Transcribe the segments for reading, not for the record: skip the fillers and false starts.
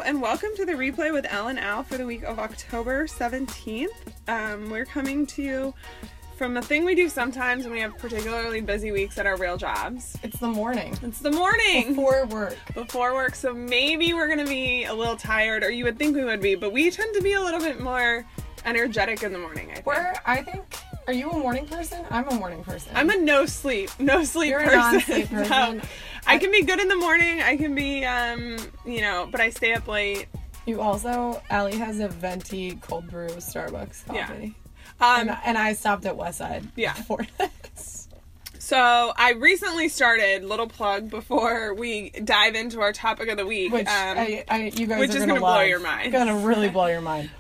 and welcome to the replay with Elle and Al for the week of October 17th. We're coming to you from a thing we do sometimes when we have particularly busy weeks at our real jobs. It's the morning. It's the morning! Before work. Before work, so maybe we're going to be a little tired, or you would think we would be, but we tend to be a little bit more energetic in the morning, I think. Are you a morning person? I'm a morning person. I'm a no sleep You're person. a non-sleep person. No. I can be good in the morning. I can be, but I stay up late. You also, Allie has a venti cold brew Starbucks coffee. Yeah. And I stopped at Westside before this. So I recently started, little plug before we dive into our topic of the week. Which you guys which are is going to blow your mind. Going to really blow your mind.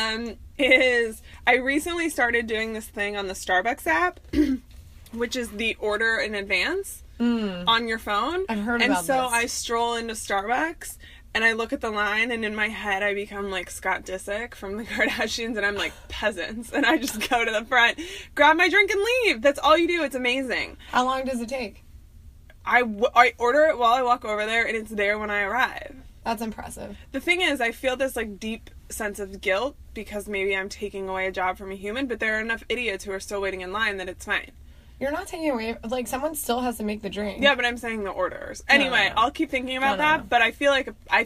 Is I recently started doing this thing on the Starbucks app, which is the order in advance on your phone. I've heard about this. And so I stroll into Starbucks and I look at the line, and in my head I become like Scott Disick from the Kardashians, and I'm like peasants, and I just go to the front, grab my drink, and leave. That's all you do. It's amazing. How long does it take? I order it while I walk over there, and it's there when I arrive. That's impressive. The thing is, I feel this like deep sense of guilt because maybe I'm taking away a job from a human, but there are enough idiots who are still waiting in line that it's fine. You're not taking away, like, someone still has to make the drink. Yeah, but I'm saying the orders. Anyway, No. I'll keep thinking about that, but I feel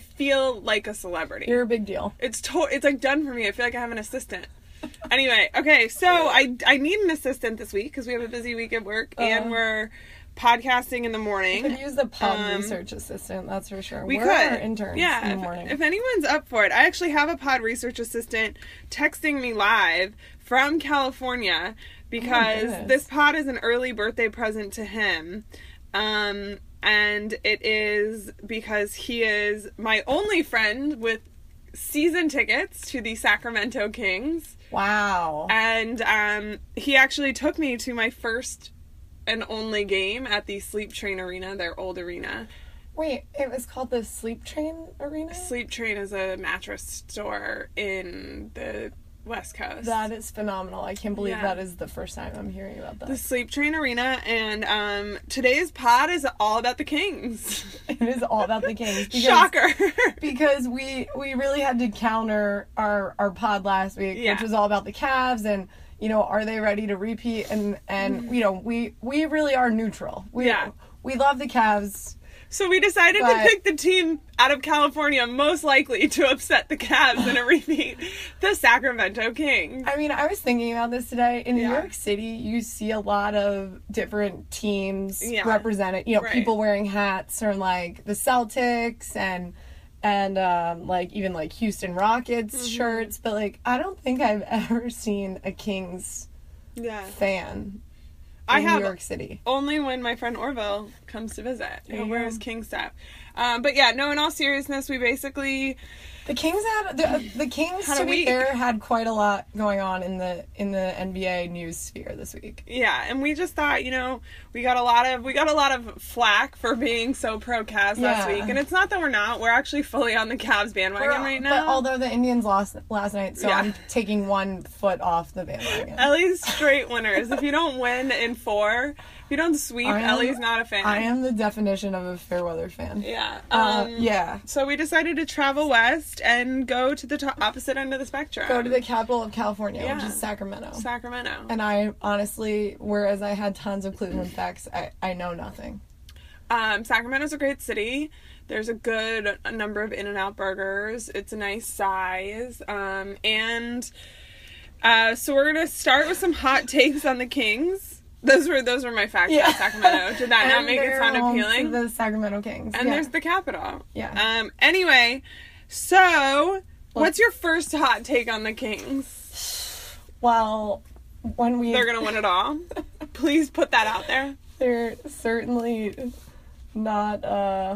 like a celebrity. You're a big deal. It's like done for me. I feel like I have an assistant. Anyway, okay, so I need an assistant this week because we have a busy week at work and we're podcasting in the morning. We could use the pod research assistant, that's for sure. We're our interns in the morning. If anyone's up for it, I actually have a pod research assistant texting me live from California because this pod is an early birthday present to him. And it is because he is my only friend with season tickets to the Sacramento Kings. Wow. And he actually took me to my first and only game at the Sleep Train Arena, their old arena. Wait, it was called the Sleep Train Arena? Sleep Train is a mattress store in the West Coast. That is phenomenal. I can't believe that is the first time I'm hearing about that. The Sleep Train Arena, and today's pod is all about the Kings. It is all about the Kings. Because, Shocker! Because we really had to counter our pod last week, which was all about the Cavs and, you know, are they ready to repeat? And you know, we really are neutral. We love the Cavs. So we decided to pick the team out of California most likely to upset the Cavs in a repeat, the Sacramento Kings. I mean, I was thinking about this today. In New York City, you see a lot of different teams represented. You know, people wearing hats from like the Celtics and like even like Houston Rockets shirts. But like, I don't think I've ever seen a Kings fan. I have New York City. Only when my friend Orville comes to visit. He wears King stuff. But yeah, no, in all seriousness, we basically... The Kings to be fair, had quite a lot going on in the NBA news sphere this week. Yeah, and we just thought, you know, we got a lot of flack for being so pro Cavs last week, and it's not that we're not. We're actually fully on the Cavs bandwagon right now. But although the Indians lost last night, so I'm taking 1 foot off the bandwagon. Ellie's straight winners. If you don't win in 4, if you don't sweep, Ellie's not a fan. I am the definition of a fair weather fan. Yeah. So we decided to travel west and go to the opposite end of the spectrum. Go to the capital of California, which is Sacramento. And I honestly, whereas I had tons of Cleveland facts, I know nothing. Sacramento's a great city. There's a good number of In-N-Out burgers. It's a nice size. So we're going to start with some hot takes on the Kings. Those were my facts about Sacramento. Did that not make it sound appealing? The Sacramento Kings. And there's the capital. Yeah. Anyway, so what's your first hot take on the Kings? Well, they're gonna win it all. Please put that out there. They're certainly not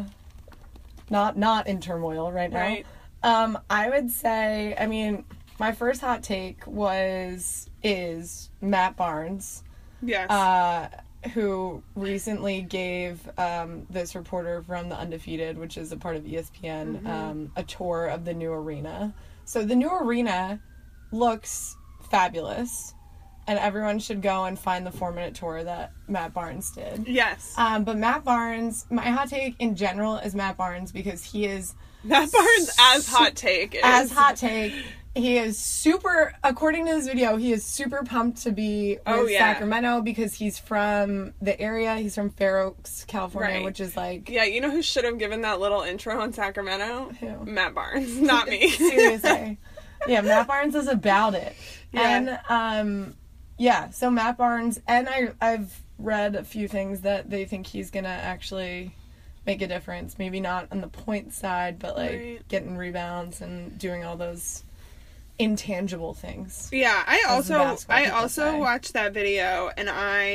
in turmoil right now. Right. I would say, I mean, my first hot take is Matt Barnes. Yes. Who recently gave this reporter from The Undefeated, which is a part of ESPN, a tour of the new arena. So the new arena looks fabulous, and everyone should go and find the 4-minute tour that Matt Barnes did. Yes. But Matt Barnes, my hot take in general is Matt Barnes because he is Matt Barnes as hot take. He is super, according to this video, he is super pumped to be with Sacramento because he's from the area. He's from Fair Oaks, California, which is like... Yeah, you know who should have given that little intro on Sacramento? Who? Matt Barnes, not me. Seriously. Yeah, Matt Barnes is about it. Yeah. And, so Matt Barnes, and I've read a few things that they think he's going to actually make a difference. Maybe not on the point side, but, like, getting rebounds and doing all those... intangible things. Yeah, I also watched that video, and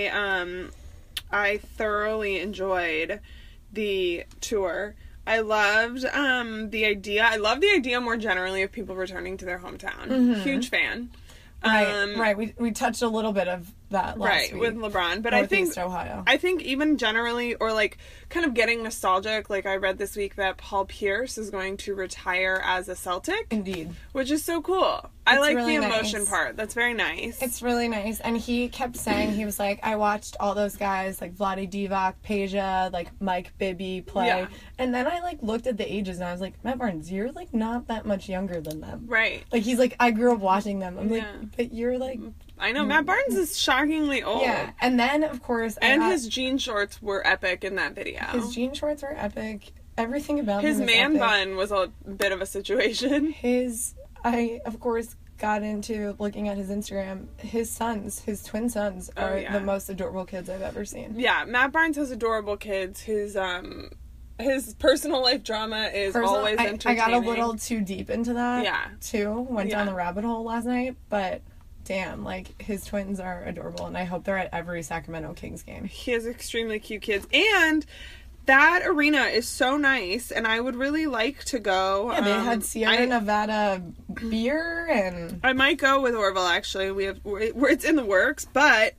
I thoroughly enjoyed the tour. I loved the idea. I love the idea more generally of people returning to their hometown. Mm-hmm. Huge fan. Right. We touched a little bit of that last week. With LeBron, but Northeast Ohio. I think even generally, or like kind of getting nostalgic, like I read this week that Paul Pierce is going to retire as a Celtic. Indeed. Which is so cool. I like really the emotion part. That's very nice. It's really nice. And he kept saying, he was like, I watched all those guys, like Vlade Divac, Peja, like Mike Bibby play. Yeah. And then I like looked at the ages and I was like, Matt Barnes, you're like not that much younger than them. Right. Like he's like, I grew up watching them. I'm like, but you're like... I know, Matt Barnes is shockingly old. Yeah, and then, of course... his jean shorts were epic in that video. His jean shorts were epic. Everything about his him man epic. bun was a bit of a situation. I, of course, got into looking at his Instagram. His twin sons, are the most adorable kids I've ever seen. Yeah, Matt Barnes has adorable kids. His personal life drama is always entertaining. I got a little too deep into that, too. Went down the rabbit hole last night, but... Damn, like, his twins are adorable, and I hope they're at every Sacramento Kings game. He has extremely cute kids, and that arena is so nice, and I would really like to go. Yeah, they had Sierra Nevada beer, and... I might go with Orville, actually. It's in the works, but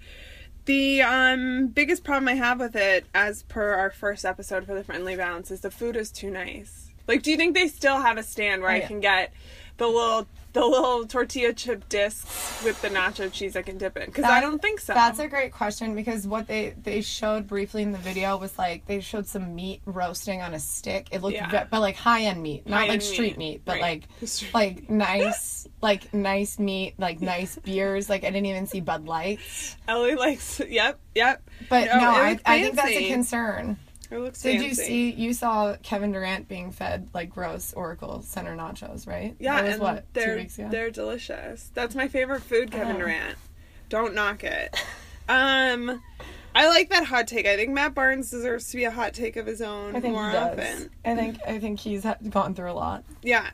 the biggest problem I have with it, as per our first episode for the Friendly Bounce, is the food is too nice. Like, do you think they still have a stand where I can get the little tortilla chip discs with the nacho cheese I can dip in? Because I don't think so. That's a great question, because what they showed briefly in the video was, like, they showed some meat roasting on a stick. It looked, but, like, high-end meat. Not, like, street meat, but, like nice, nice meat, like, nice beers. Like, I didn't even see Bud Lights. Ellie likes, yep. But, I think that's a concern. It looks fancy. You saw Kevin Durant being fed, like, gross Oracle Center nachos, right? Yeah, that was, 2 weeks ago? They're delicious. That's my favorite food, Kevin Durant. Don't knock it. I like that hot take. I think Matt Barnes deserves to be a hot take of his own more often. I think he's gone through a lot. Yeah.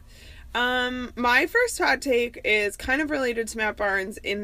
My first hot take is kind of related to Matt Barnes in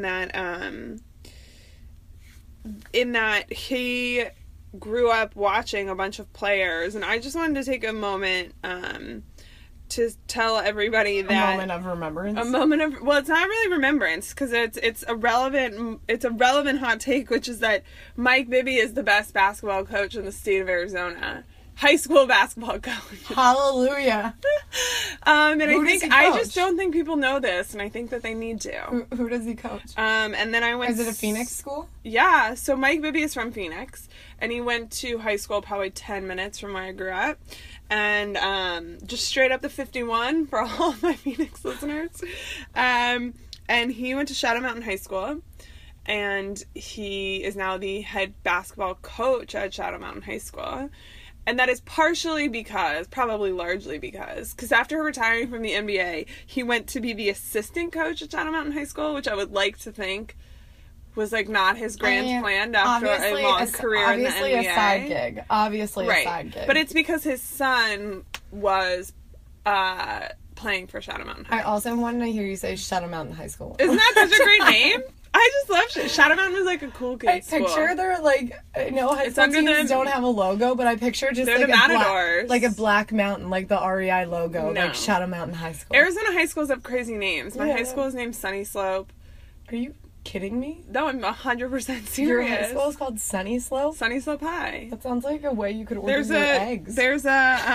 that he grew up watching a bunch of players, and I just wanted to take a moment to tell everybody that a moment of remembrance. Well, it's not really remembrance, because it's a relevant hot take, which is that Mike Bibby is the best basketball coach in the state of Arizona. High school basketball coach. Hallelujah. And I just don't think people know this, and I think that they need to. Who does he coach? And then I went... Is it a Phoenix school? Yeah, so Mike Bibby is from Phoenix, and he went to high school probably 10 minutes from where I grew up, and just straight up the 51 for all of my Phoenix listeners. And he went to Shadow Mountain High School, and he is now the head basketball coach at Shadow Mountain High School. And that is partially probably largely because after retiring from the NBA, he went to be the assistant coach at Shadow Mountain High School, which I would like to think was, like, not his grand plan after a long career in the NBA. Obviously a side gig. Obviously a side gig. But it's because his son was playing for Shadow Mountain High. I also wanted to hear you say Shadow Mountain High School. Isn't that such a great name? I just love Shadow Mountain was like a cool kid school. I picture they're like, no, high school teams don't have a logo, but I picture just like a black mountain, like the REI logo, like Shadow Mountain High School. Arizona high schools have crazy names. My high school is named Sunny Slope. Are you kidding me? No, I'm 100% serious. Your high school is called Sunny Slope? Sunny Slope High. That sounds like a way you could order your eggs. There's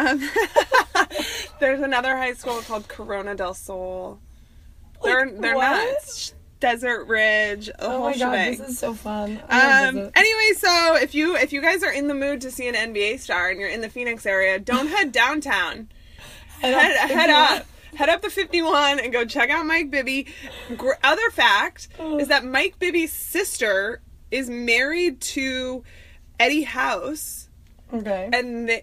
another high school called Corona del Sol. They're nuts. Desert Ridge. Oh my god, this is so fun. Anyway, so if you guys are in the mood to see an NBA star and you're in the Phoenix area, don't head downtown. Head up the 51 and go check out Mike Bibby. Other fact is that Mike Bibby's sister is married to Eddie House. Okay. And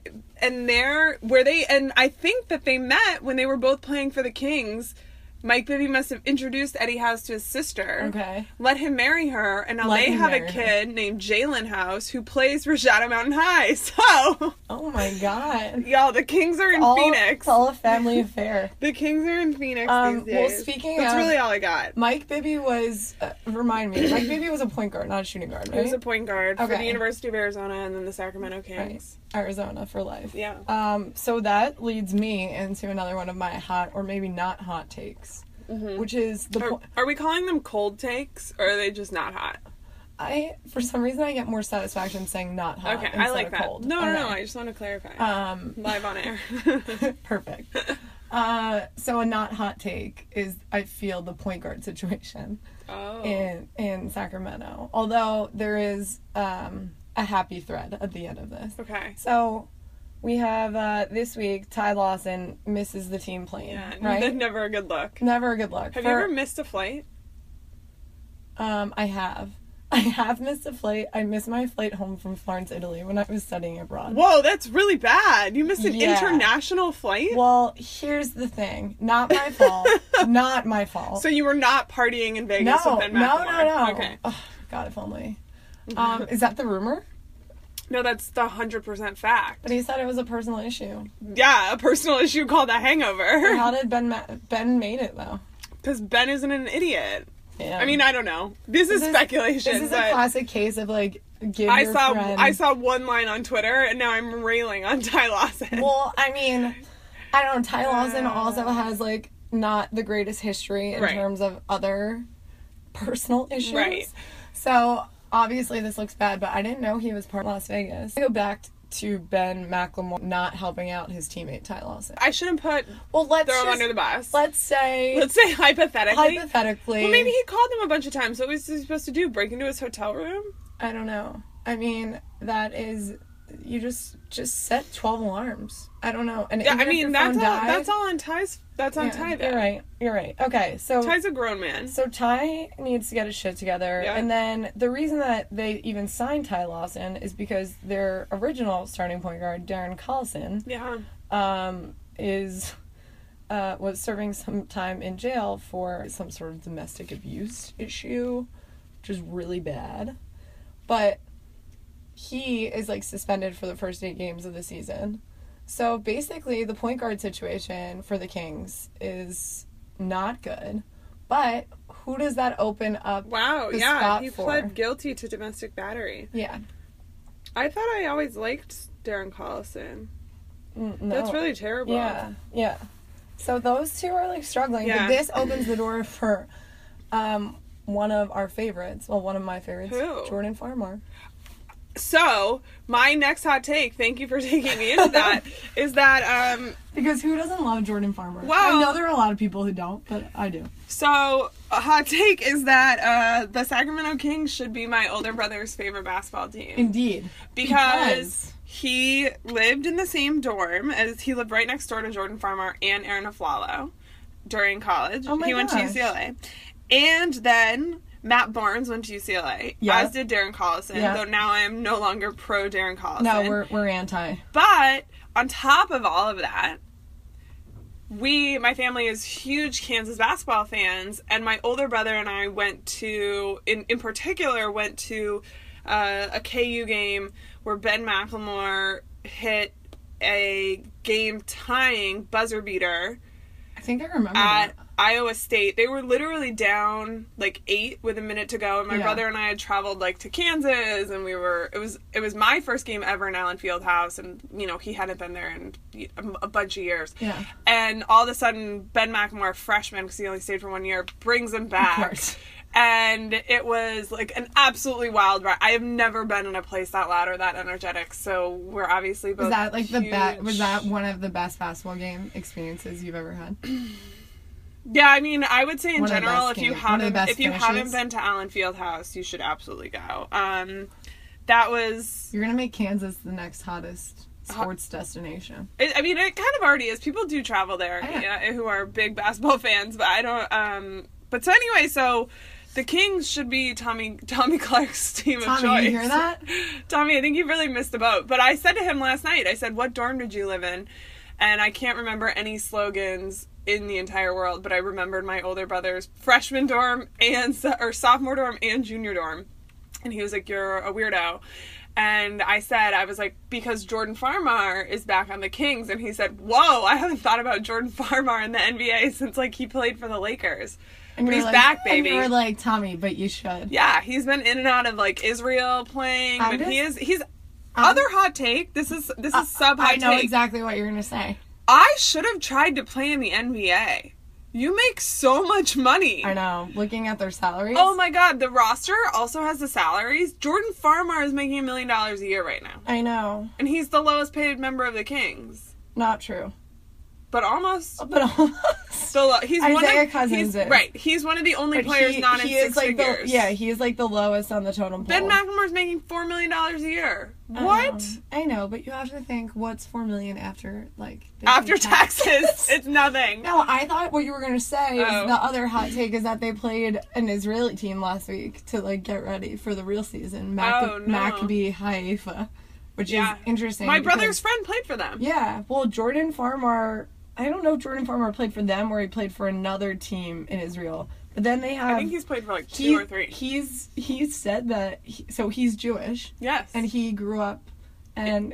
I think that they met when they were both playing for the Kings. Mike Bibby must have introduced Eddie House to his sister. Okay. Let him marry her, and now they have a kid named Jalen House who plays for Shadow Mountain High. So. Oh my God. Y'all, the Kings are in Phoenix. It's all a family affair. The Kings are in Phoenix these days. Well, that's really all I got. Mike Bibby was, remind me, Mike Bibby was a point guard, not a shooting guard, right? He was a point guard for the University of Arizona and then the Sacramento Kings. Right. Arizona for life. Yeah. So that leads me into another one of my hot, or maybe not hot takes. Mm-hmm. Which is Are we calling them cold takes, or are they just not hot? For some reason, I get more satisfaction saying not hot. Okay, I like that. Cold. No, I just want to clarify. Live on air. Perfect. So a not hot take is, I feel, the point guard situation in Sacramento. Although there is a happy thread at the end of this. Okay. So we have, this week, Ty Lawson misses the team plane. Yeah, right? Never a good look. Never a good look. Have you ever missed a flight? I have. I have missed a flight. I missed my flight home from Florence, Italy when I was studying abroad. Whoa, that's really bad. You missed an international flight? Well, here's the thing. Not my fault. Not my fault. So you were not partying in Vegas with Ben McLemore? No. Okay. Oh, God, if only. Is that the rumor? No, that's the 100% fact. But he said it was a personal issue. Yeah, a personal issue called a hangover. How did Ben made it, though? Because Ben isn't an idiot. Yeah. I mean, I don't know. This is speculation. This is a classic case of, like, I saw one line on Twitter, and now I'm railing on Ty Lawson. Well, I mean, I don't know. Ty Lawson also has, like, not the greatest history in terms of other personal issues. Right. So obviously this looks bad, but I didn't know he was part of Las Vegas. I go back to Ben McLemore not helping out his teammate Ty Lawson. I shouldn't throw him under the bus. Let's say hypothetically. Well, maybe he called him a bunch of times. What was he supposed to do? Break into his hotel room? I don't know. I mean, that is, you just set 12 alarms. I don't know. And yeah, I mean, that's all on Ty's. That's on Ty, though. You're right. Okay, so Ty's a grown man. So Ty needs to get his shit together. Yeah. And then the reason that they even signed Ty Lawson is because their original starting point guard, Darren Collison, was serving some time in jail for some sort of domestic abuse issue, which is really bad. But he is, like, suspended for the first 8 games of the season. So basically, the point guard situation for the Kings is not good. But who does that open up? Wow, yeah, he pled guilty to domestic battery. Yeah. I thought I always liked Darren Collison. No. That's really terrible. Yeah. So those two are, like, struggling. Yeah. But this opens the door for one of our favorites. Well, one of my favorites. Who? Jordan Farmar. So, my next hot take, thank you for taking me into that, is that, because who doesn't love Jordan Farmar? Well, I know there are a lot of people who don't, but I do. So, a hot take is that, the Sacramento Kings should be my older brother's favorite basketball team. Indeed. Because he lived in the same dorm he lived right next door to Jordan Farmar and Aaron Aflalo during college. Oh my He went to UCLA. And then Matt Barnes went to UCLA, as did Darren Collison, though now I am no longer pro Darren Collison. No, we're anti. But on top of all of that, my family is huge Kansas basketball fans, and my older brother and I went to, in particular, a KU game where Ben McLemore hit a game-tying buzzer beater. I think I remember that. Iowa State. They were literally down like 8 with a minute to go, and my brother and I had traveled like to Kansas, and it was my first game ever in Allen Fieldhouse, and he hadn't been there in a bunch of years. Yeah. And all of a sudden, Ben McLemore, freshman, because he only stayed for 1 year, brings him back. Of course. And it was like an absolutely wild ride. I have never been in a place that loud or that energetic. So we're obviously both. Was that like huge... was that one of the best basketball game experiences you've ever had? Yeah, I mean, I would say in general, if you haven't finishes. been to Allen Fieldhouse, you should absolutely go. That was. You're gonna make Kansas the next hottest sports destination. It kind of already is. People do travel there who are big basketball fans, but I don't. But so anyway, so the Kings should be Tommy Clark's team of choice. Tommy, you hear that? Tommy, I think you really missed the boat. But I said to him last night, I said, what dorm did you live in? And I can't remember any slogans in the entire world, but I remembered my older brother's freshman dorm or sophomore dorm and junior dorm. And he was like, you're a weirdo. And I was like, because Jordan Farmar is back on the Kings. And he said, whoa, I haven't thought about Jordan Farmar in the NBA since, like, he played for the Lakers. But he's back, baby. And you were like, Tommy, but you should. Yeah, he's been in and out of, like, Israel playing. But he's other hot take. This is sub-hot take. I know exactly what you're going to say. I should have tried to play in the NBA. You make so much money. I know. Looking at their salaries. Oh my God. The roster also has the salaries. Jordan Farmar is making $1 million a year right now. I know. And he's the lowest paid member of the Kings. Not true. But almost. Still, he's Isaiah Cousins is. Right. He's one of the only players not in six figures. He is like the lowest on the totem pole. Ben McLemore's making $4 million a year. What? I know, but you have to think, what's $4 million after, like... After taxes? It's nothing. No, I thought what you were going to say is the other hot take is that they played an Israeli team last week to, like, get ready for the real season. Maccabi Haifa, which is interesting. My brother's friend played for them. Yeah. Well, Jordan Farmar... I don't know if Jordan Farmar played for them or he played for another team in Israel. But then they have... I think he's played for like 2 or 3. He's said that... So he's Jewish. Yes. And he grew up in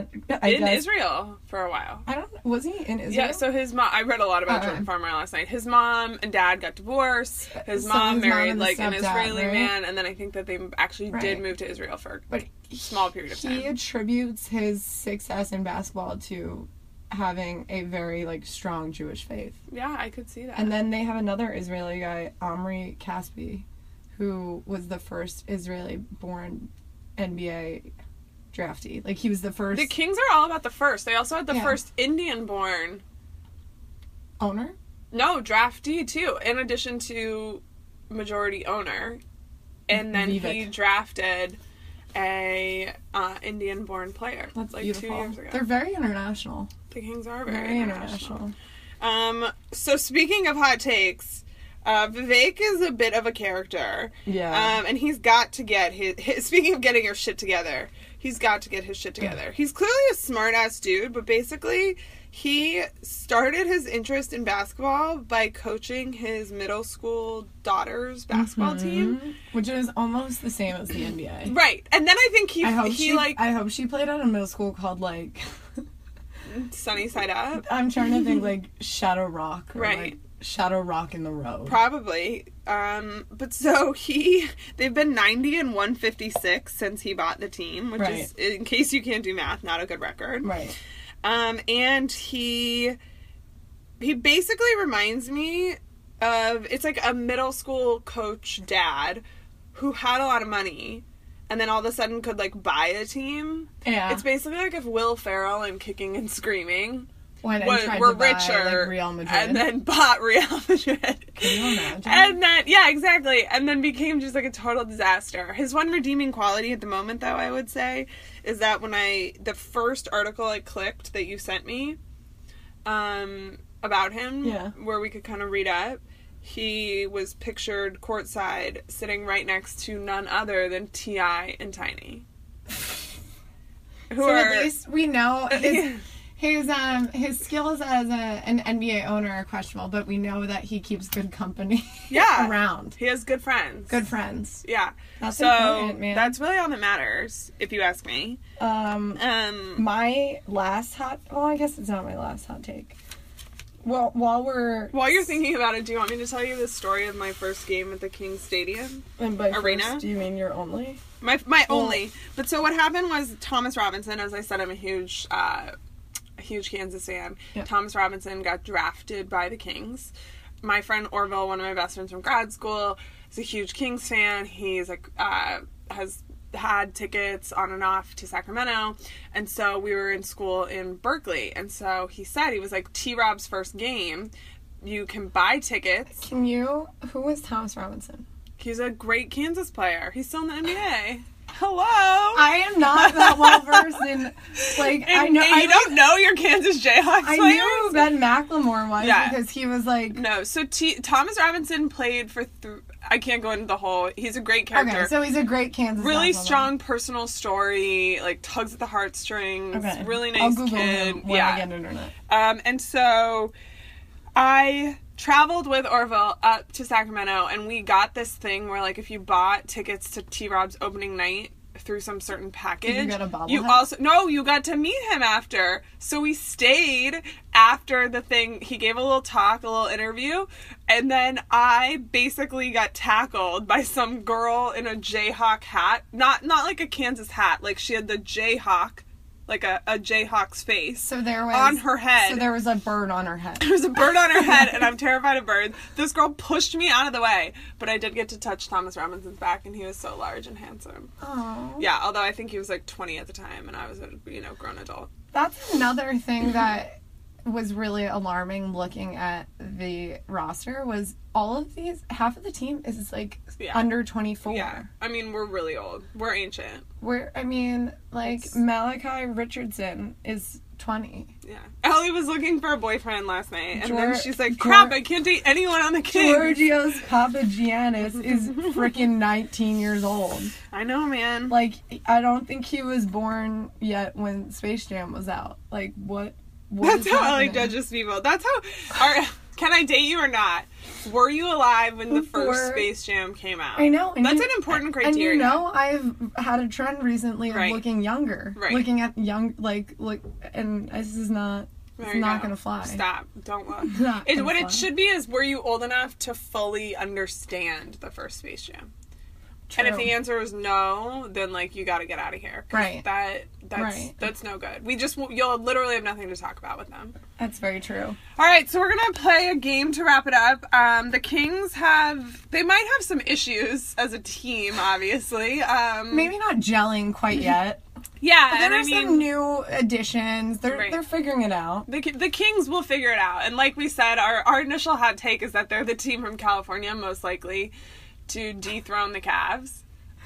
Israel for a while. I don't... Was he in Israel? Yeah, so his mom... I read a lot about Jordan Farmar last night. His mom and dad got divorced. His mom married like an Israeli man. And then I think that they actually did move to Israel for a small period of time. He attributes his success in basketball to... having a very, like, strong Jewish faith. Yeah, I could see that. And then they have another Israeli guy, Omri Caspi, who was the first Israeli-born NBA draftee. Like, he was the first... The Kings are all about the first. They also had the first Indian-born... Owner? No, draftee, too, in addition to majority owner. And then he drafted... a Indian-born player. That's like beautiful. 2 years ago. They're very international. The Kings are very international. So speaking of hot takes, Vivek is a bit of a character. Yeah. And he's got to get his speaking of getting your shit together, he's got to get his shit together. He's clearly a smart-ass dude, but basically he started his interest in basketball by coaching his middle school daughter's basketball team. Which is almost the same as the NBA. Right. And then I think I hope she played at a middle school called, like... Sunny Side Up? I'm trying to think, like, Shadow Rock. Or, right. Like, Shadow Rock in the Road. Probably. But so they've been 90 and 156 since he bought the team, which is, in case you can't do math, not a good record. Right. And he basically reminds me of, it's like a middle school coach dad who had a lot of money and then all of a sudden could, like, buy a team. Yeah. It's basically like if Will Ferrell and Kicking and Screaming were richer, like, Real Madrid. And then bought Real Madrid. Can you imagine? And then, yeah, exactly. And then became just like a total disaster. His one redeeming quality at the moment, though, I would say, is that when the first article I clicked that you sent me, about him, where we could kind of read up, he was pictured courtside sitting right next to none other than T.I. and Tiny. At least we know his skills as an NBA owner are questionable, but we know that he keeps good company around. He has good friends. Good friends. Yeah. That's important, man. That's really all that matters, if you ask me. My last I guess it's not my last hot take. Well, while you're thinking about it, do you want me to tell you the story of my first game at the Kings Stadium and by arena? First, do you mean your only? My only. But so what happened was Thomas Robinson, as I said, I'm a huge Kansas fan. Yep. Thomas Robinson got drafted by the Kings. My friend Orville, one of my best friends from grad school, is a huge Kings fan. He's like has had tickets on and off to Sacramento, and so we were in school in Berkeley, and so he said, he was like, T-Rob's first game, you can buy tickets. Who was Thomas Robinson? He's a great Kansas player. He's still in the NBA. Hello. I am not that well versed in, like, I know. You don't know your Kansas Jayhawks players? I knew who Ben McLemore was because he was like... No, so Thomas Robinson played for... I can't go into the whole... He's a great character. Okay, so he's a great Kansas really strong personal story, like, tugs at the heartstrings. Okay. Really nice I'll Google kid. Him when I get internet. And so I traveled with Orville up to Sacramento, and we got this thing where, like, if you bought tickets to T-Rob's opening night through some certain package, you get a bobblehead? you got to meet him after. So we stayed after the thing. He gave a little talk, a little interview, and then I basically got tackled by some girl in a Jayhawk hat. Not like a Kansas hat, like she had the Jayhawk, like a Jayhawk's face. So there was on her head. So there was a bird on her head. There was a bird on her head, and I'm terrified of birds. This girl pushed me out of the way, but I did get to touch Thomas Robinson's back, and he was so large and handsome. Oh. Yeah, although I think he was like 20 at the time, and I was a grown adult. That's another thing that was really alarming looking at the roster was all of these, half of the team is like under 24. Yeah. I mean, we're really old. We're ancient. Malachi Richardson is 20. Yeah. Ellie was looking for a boyfriend last night, and then she's like, crap, I can't date anyone on the Kings. Georgios Papagiannis is freaking 19 years old. I know, man. Like, I don't think he was born yet when Space Jam was out. Like, what That's how Ellie judges people. That's how... Can I date you or not? Were you alive when the first Space Jam came out? I know. That's an important criteria. And you know, I've had a trend recently of looking younger. Right. Looking at and this is not... It's not going to fly. Stop. Don't look. What it should be is, were you old enough to fully understand the first Space Jam? True. And if the answer is no, then, like, you gotta get out of here. Right. That's no good. You'll literally have nothing to talk about with them. That's very true. Alright, so we're gonna play a game to wrap it up. The Kings they might have some issues as a team, obviously. Maybe not gelling quite yet. Yeah, but there are some new additions. They're figuring it out. The Kings will figure it out. And like we said, our initial hot take is that they're the team from California, most likely, to dethrone the Cavs,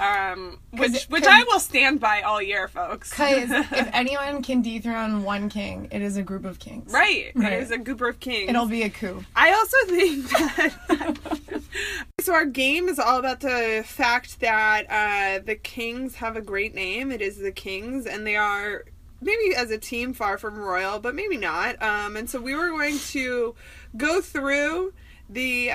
which I will stand by all year, folks. Because if anyone can dethrone one king, it is a group of kings. Right. It is a group of kings. It'll be a coup. I also think that... So our game is all about the fact that the Kings have a great name. It is the Kings, and they are... maybe as a team far from royal, but maybe not. And so we were going to go through the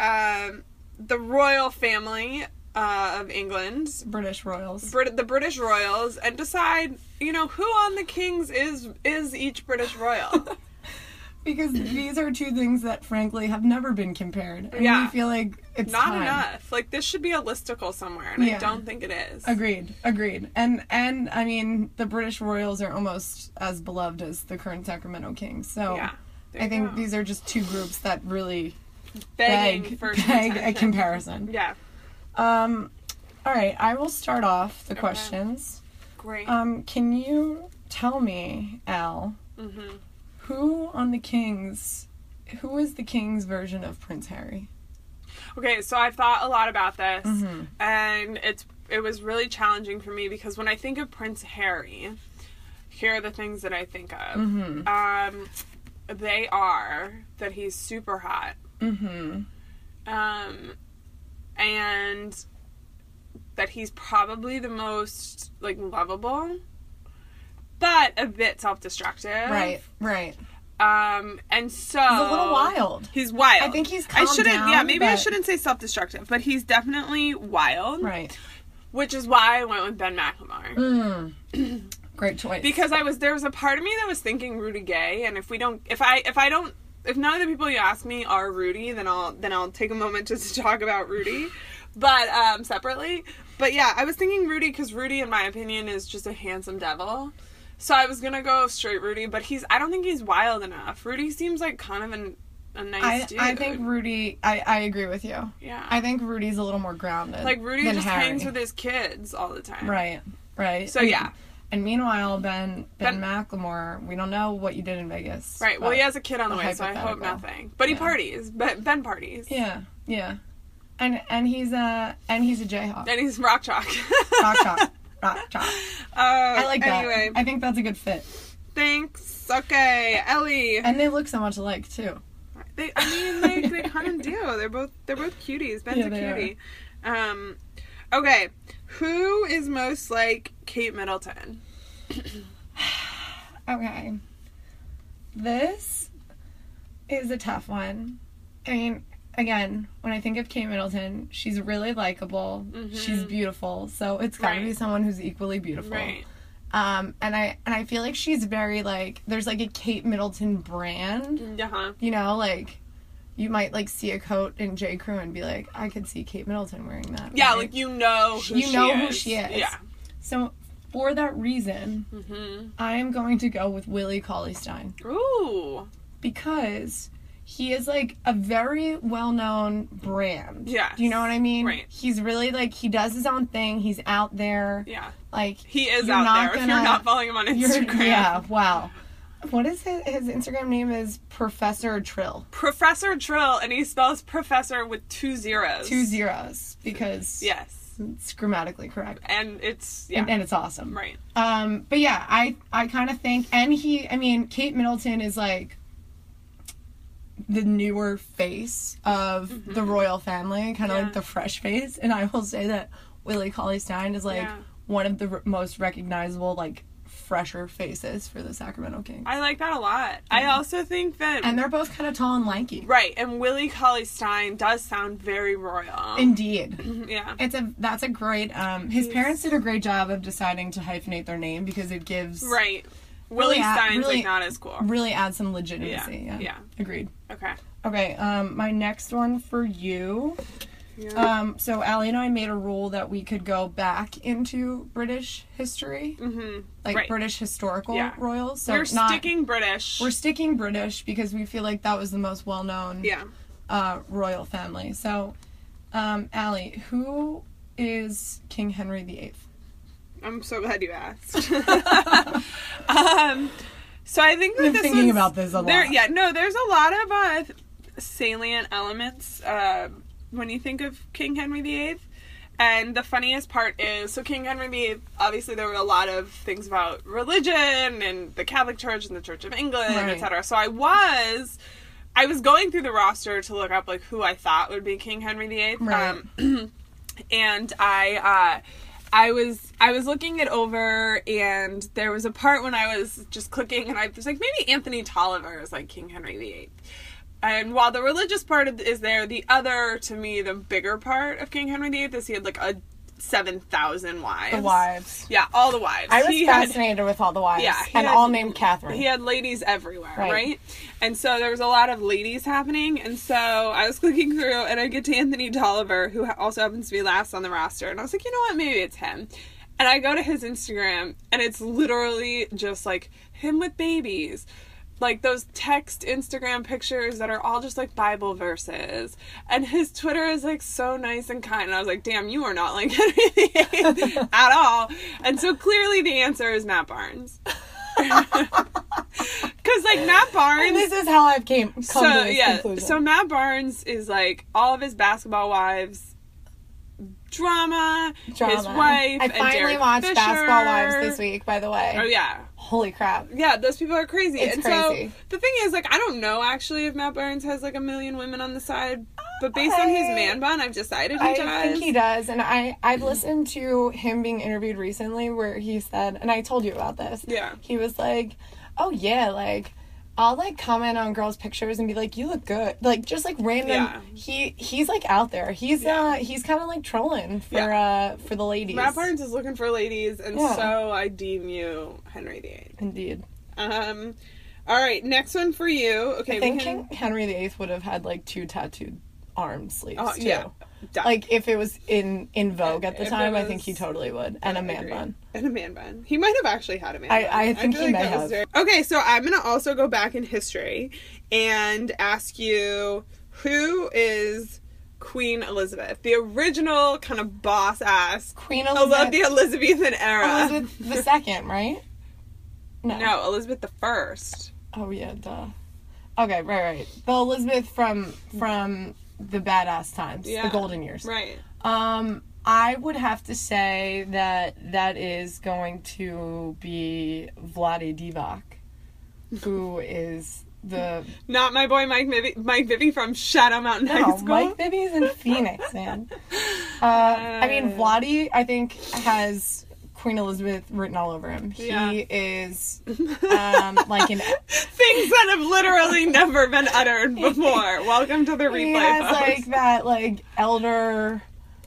royal family of England. British royals. The British royals, and decide, who on the Kings is each British royal. Because these are two things that, frankly, have never been compared. And we feel like it's not time. enough. Like, this should be a listicle somewhere, and I don't think it is. Agreed. And I mean, the British royals are almost as beloved as the current Sacramento Kings. So I think these are just two groups that really... beg a comparison. Yeah. All right, I will start off the questions. Great. Can you tell me, Al, who is the King's version of Prince Harry? Okay, so I've thought a lot about this, and it was really challenging for me because when I think of Prince Harry, here are the things that I think of. They are that he's super hot. And that he's probably the most, like, lovable, but a bit self-destructive. Right. And so... He's a little wild. He's wild. I think he's calmed down. Yeah, maybe I shouldn't say self-destructive, but he's definitely wild. Right. Which is why I went with Ben McLemore. Great choice. Because there was a part of me that was thinking Rudy Gay, and if none of the people you ask me are Rudy, then I'll take a moment just to talk about Rudy, but separately. But yeah, I was thinking Rudy because Rudy, in my opinion, is just a handsome devil. So I was gonna go straight Rudy, but I don't think he's wild enough. Rudy seems like kind of a nice dude. I think Rudy... I agree with you. Yeah. I think Rudy's a little more grounded. Like, Rudy than just Harry. hangs with his kids all the time. Right. So yeah. And meanwhile, Ben McLemore, we don't know what you did in Vegas. Right. Well, he has a kid on the way, so I hope nothing. But he parties. Ben parties. Yeah. And he's a Jayhawk. And he's rock chalk. I like that. Anyway. I think that's a good fit. Thanks. Okay, Ellie. And they look so much alike too. They kind of do. They're both cuties. Ben's a cutie. Okay, who is most like Kate Middleton? Okay, this is a tough one. I mean, again, when I think of Kate Middleton, she's really likable. Mm-hmm. She's beautiful, so it's got to be someone who's equally beautiful. Right. And I feel like she's very like, there's like a Kate Middleton brand. Uh-huh. You know, like you might like see a coat in J. Crew and be like, I could see Kate Middleton wearing that. Yeah, right? Like you know who she is. Yeah. So for that reason, I am going to go with Willie Cauley-Stein. Ooh. Because he is like a very well-known brand. Yeah. Do you know what I mean? Right. He's really like, he does his own thing. He's out there. Yeah. Like he is out there. If you're not following him on Instagram. Yeah. Wow. What is his Instagram name is Professor Trill. Professor Trill, and he spells professor with 2 zeros. 2 zeros because yes, it's grammatically correct, and it's and it's awesome. Right. But yeah, I kind of think, and Kate Middleton is like the newer face of the royal family, kind of like the fresh face, and I will say that Willie Cauley-Stein is like one of the most recognizable like fresher faces for the Sacramento Kings. I like that a lot. Yeah. I also think that... And they're both kind of tall and lanky. Right, and Willie Cauley-Stein does sound very royal. Indeed. Yeah. That's a great... his parents did a great job of deciding to hyphenate their name because it gives... Right. Willie Stein's like not as cool. Really adds some legitimacy. Yeah. Agreed. Okay, my next one for you... Yeah. So Allie and I made a rule that we could go back into British history, like British historical royals. So we're sticking British. We're sticking British because we feel like that was the most well-known royal family. So, Allie, who is King Henry VIII? I'm so glad you asked. So I think that I've been thinking about this a lot. There's a lot of salient elements. When you think of King Henry VIII. And the funniest part is, so King Henry VIII, obviously there were a lot of things about religion and the Catholic Church and the Church of England, etc. So I was going through the roster to look up like who I thought would be King Henry VIII. Right. And I was looking it over, and there was a part when I was just clicking, and I was like, maybe Anthony Tolliver is like King Henry VIII. And while the religious part is there, the other, to me, the bigger part of King Henry VIII is he had like 7,000 wives. The wives. Yeah, all the wives. I was fascinated with all the wives. Yeah. And all named Catherine. He had ladies everywhere, right? And so there was a lot of ladies happening, and so I was clicking through, and I get to Anthony Tolliver, who also happens to be last on the roster, and I was like, you know what, maybe it's him. And I go to his Instagram, and it's literally just like him with babies. Like those text Instagram pictures that are all just like Bible verses. And his Twitter is like so nice and kind. And I was like, damn, you are not like Henry VIII at all. And so clearly the answer is Matt Barnes. Because like Matt Barnes... And this is how I've come to this conclusion. So Matt Barnes is like all of his basketball wives... Drama, his wife, I finally watched Fisher. Basketball Wives this week, by the way. Oh, yeah. Holy crap. Yeah, those people are crazy. It's crazy. So, the thing is, like, I don't know, actually, if Matt Barnes has, like, 1 million women on the side. But based on his man bun, I've decided he does. I think he does. And I've listened to him being interviewed recently where he said, and I told you about this. Yeah. He was like, oh, yeah, like... I'll, like, comment on girls' pictures and be like, you look good. Like, just, like, random... Yeah. He's, like, out there. He's kind of, like, trolling for the ladies. Matt Barnes is looking for ladies, and so I deem you Henry VIII. Indeed. All right, next one for you. Okay, I think King Henry VIII would have had, like, 2 tattooed arm sleeves, too. Yeah. Like, if it was in vogue at the time, I think he totally would. And a man bun. And a man bun. He might have actually had a man bun. I think he may have. Okay, so I'm going to also go back in history and ask you, who is Queen Elizabeth? The original kind of boss-ass. Queen Elizabeth. I love the Elizabethan era. Elizabeth II, right? No, Elizabeth I. Oh, yeah, duh. Okay, right. The Elizabeth from the badass times, the golden years. Right. I would have to say that is going to be Vlade Divac, who is the... Not my boy Mike Bibby from Shadow Mountain High School. Mike Bibby's in Phoenix, man. I mean, Vlade, I think, has Queen Elizabeth written all over him. He is, like an... Things that have literally never been uttered before. Welcome to the replay, He has, folks. like, that, like, elder...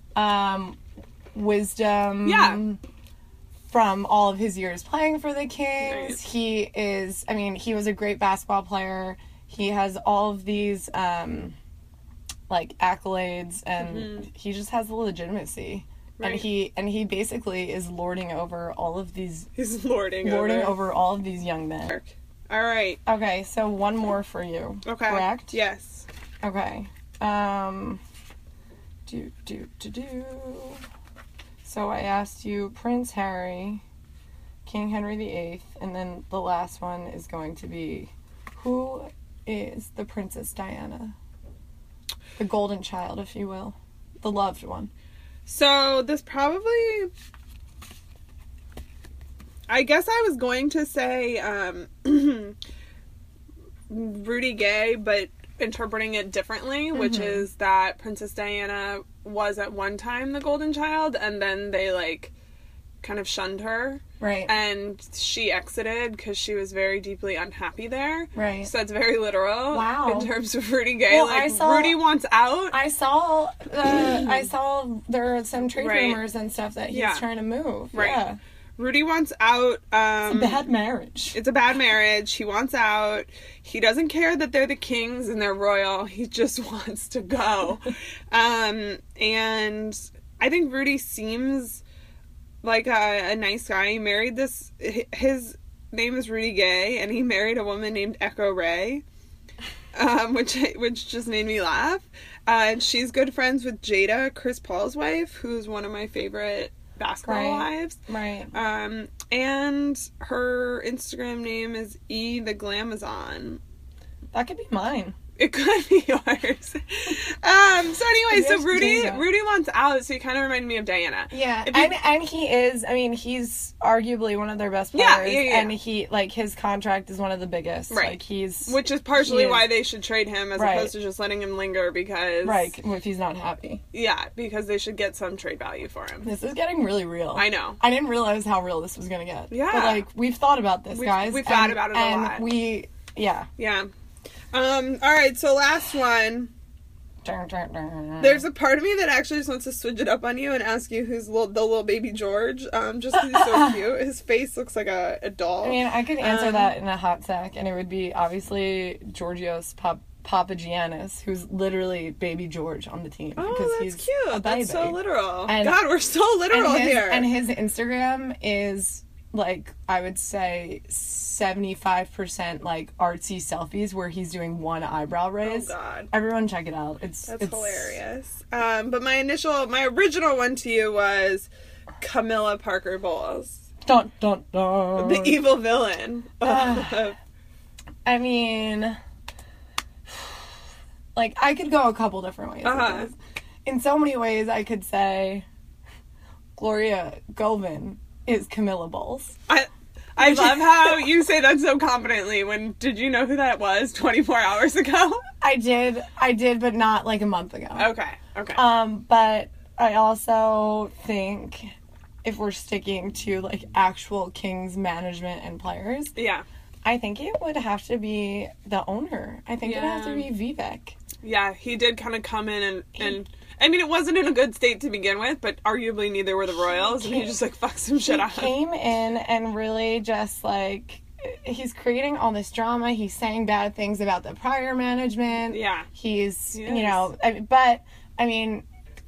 wisdom from all of his years playing for the Kings. Right. He is, I mean, he was a great basketball player. He has all of these, like, accolades, and he just has the legitimacy. Right. And he basically is lording over all of these... He's lording over all of these young men. All right. Okay, so one more for you. Okay. Correct? Yes. Okay. So I asked you Prince Harry, King Henry VIII, and then the last one is going to be, who is the Princess Diana? The golden child, if you will. The loved one. So this probably... I guess I was going to say Rudy Gay, but interpreting it differently, which is that Princess Diana was at one time the golden child, and then they, like, kind of shunned her. Right. And she exited because she was very deeply unhappy there. Right. So that's very literal. Wow. In terms of Rudy Gay. Well, Rudy wants out. I saw there are some trade rumors and stuff that he's trying to move. Right. Yeah. Rudy wants out. It's a bad marriage. It's a bad marriage. He wants out. He doesn't care that they're the kings and they're royal. He just wants to go. And I think Rudy seems like a nice guy. He married his name is Rudy Gay, and he married a woman named Echo Ray, which just made me laugh. And she's good friends with Jada, Chris Paul's wife, who's one of my favorite basketball wives. Right. And her Instagram name is E the Glamazon. That could be mine. It could be yours. So anyway, so Rudy wants out, so he kind of reminded me of Diana. Yeah, and he is, I mean, he's arguably one of their best players. Yeah. And he, like, his contract is one of the biggest. Right. Like, which is partially why they should trade him as opposed to just letting him linger, because... Right, if he's not happy. Yeah, because they should get some trade value for him. This is getting really real. I know. I didn't realize how real this was going to get. Yeah. But, like, we've thought about this, guys. We've thought about it a lot. And yeah. Yeah. Alright, so last one. There's a part of me that actually just wants to switch it up on you and ask you who's the little baby George, just because he's so cute. His face looks like a doll. I mean, I could answer that in a hot sec, and it would be, obviously, Georgios Papagiannis, who's literally baby George on the team. Because he's cute. A baby. That's so literal. And, God, we're so literal here. And his Instagram is... like, I would say 75% like artsy selfies where he's doing one eyebrow raise. Oh God! Everyone check it out. It's hilarious. But my original one to you was Camilla Parker Bowles. Dun dun dun. The evil villain. I mean, like, I could go a couple different ways. With this. In so many ways, I could say Gloria Govan is Camilla Bowles. I love how you say that so confidently. Did you know who that was 24 hours ago? I did, but not like a month ago. Okay. But I also think if we're sticking to like actual Kings management and players, I think it would have to be the owner. I think it would have to be Vivek. Yeah, he did kind of come in and I mean, it wasn't in a good state to begin with, but arguably neither were the Royals, and he just, like, fucked some shit up. He came in and really just, like, he's creating all this drama. He's saying bad things about the prior management. Yeah. He's, you know, but, I mean,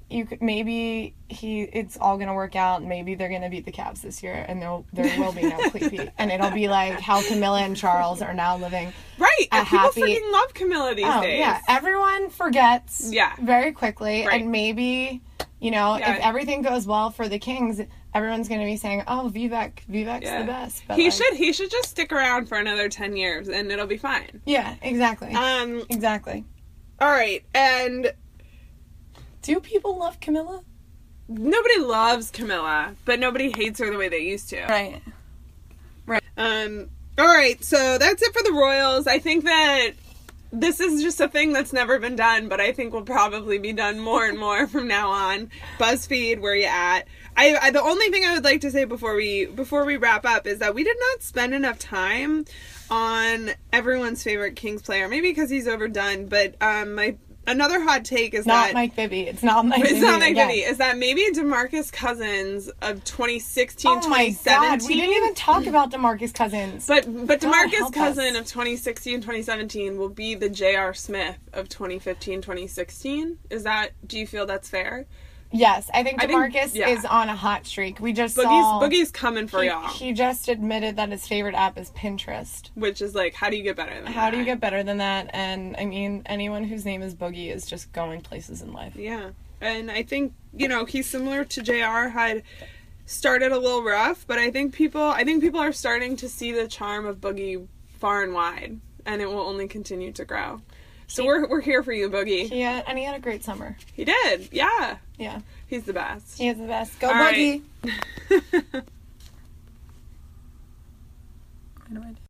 it's all going to work out. Maybe they're going to beat the Cavs this year, and there will be no Cleepy. And it'll be like how Camilla and Charles are now living and people freaking love Camilla these days. Yeah, everyone forgets very quickly, and maybe, you know, if everything goes well for the Kings, everyone's going to be saying, oh, Vivek's the best. But he should just stick around for another 10 years, and it'll be fine. Yeah, exactly. Exactly. All right, and... do people love Camilla? nobody loves Camilla, but nobody hates her the way they used to. Right. All right, so that's it for the royals. I think that this is just a thing that's never been done, but I think will probably be done more and more from now on. BuzzFeed, where you at? I the only thing I would like to say before we wrap up is that we did not spend enough time on everyone's favorite Kings player. Maybe because he's overdone, but another hot take is not Mike Bibby. It's not Mike Bibby. It's not Mike Bibby. Is that maybe DeMarcus Cousins of 2016, 2017? God, we didn't even talk about DeMarcus Cousins. But DeMarcus Cousins of 2016, 2017 will be the J.R. Smith of 2015, 2016. Do you feel that's fair? Yes, I think DeMarcus is on a hot streak. We just saw... Boogie's coming for y'all. He just admitted that his favorite app is Pinterest. Which is like, how do you get better than that? How do you get better than that? And, I mean, anyone whose name is Boogie is just going places in life. Yeah. And I think, he's similar to JR, had started a little rough, but I think people are starting to see the charm of Boogie far and wide, and it will only continue to grow. So we're here for you, Boogie. And he had a great summer. He did, yeah. Yeah. He's the best. He is the best. Go, Boogie! Right.